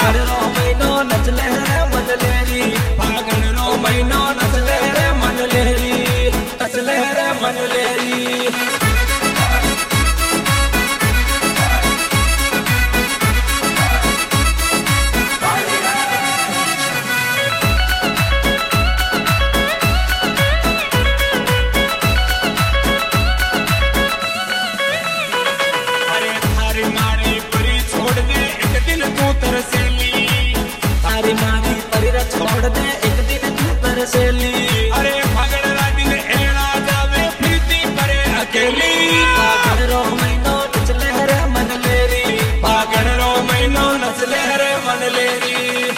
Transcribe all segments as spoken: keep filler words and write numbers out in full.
फागण रो महीनो नचले रे मन लेरी फागण रो महीनो नचले रे मन लेरी नचले रे मन लेरी छोड़ दे एक दिन तू तरसेली अरे फागण रा दिन एड़ा जावे प्रीति परे अकेली फागण रो महीनो नचले रे मन लेरी फागण रो महीनो नचले रे मन लेरी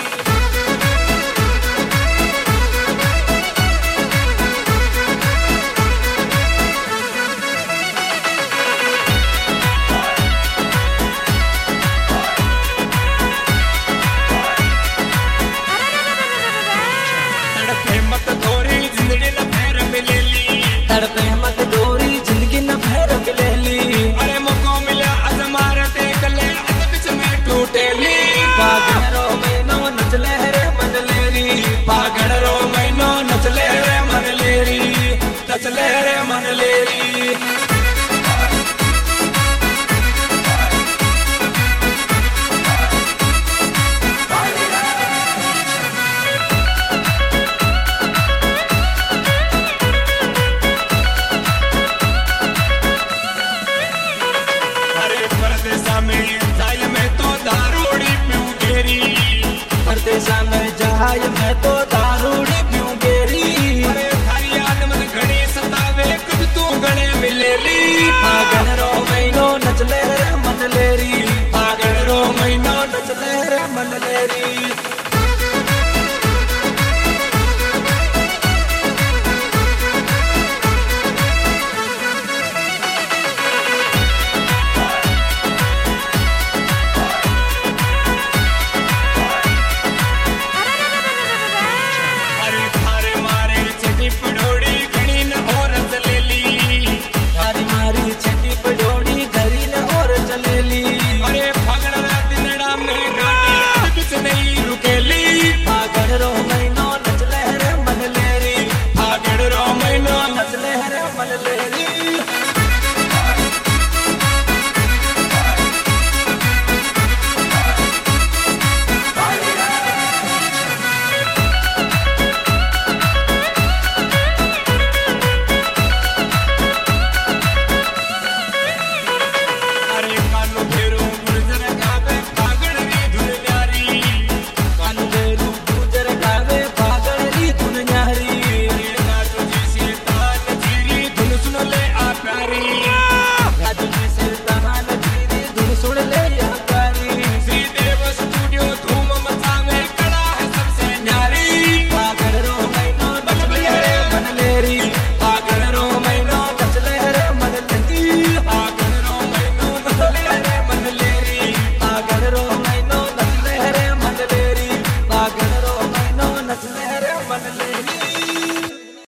तड़पे मत दोरी जिंदगी न भैरक ले ली अरे मौको मिला अजमार ते कले अज बिच में टूटेली फागण रो महीनो नचले रे मन लेरी फागण रो महीनो नचले रे मन लेरी नचले रे मन लेरी परदेसा में जाय मैं तो दारूड़ी पीऊं गेरी अरे थारी याद मन घड़ी सतावे कब तू गणे मिलेली फागण रो महीनो नचले रे मन लेरी फागण रो महीनो नचले रे मन लेरी मन लेरी